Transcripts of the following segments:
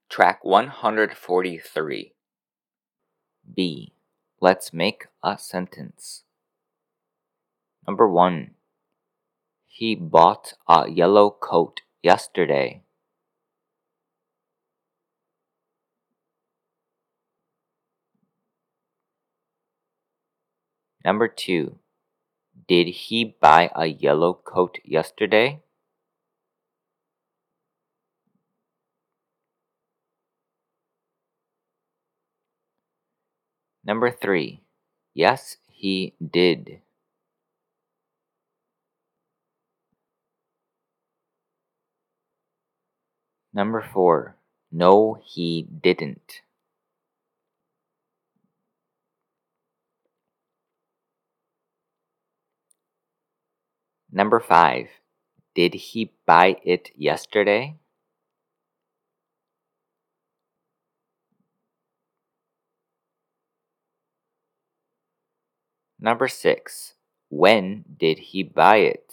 Track 143. B. Let's make a sentence. Number 1. He bought a yellow coat yesterday. Number 2. Did he buy a yellow coat yesterday? Number 3. Yes, he did. Number 4. No, he didn't. Number 5. Did he buy it yesterday? Number 6. When did he buy it?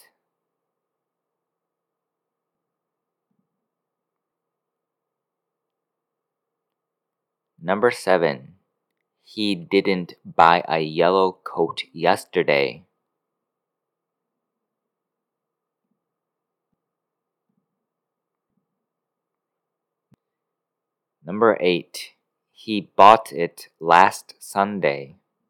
Number 7. He didn't buy a yellow coat yesterday. Number 8. He bought it last Sunday.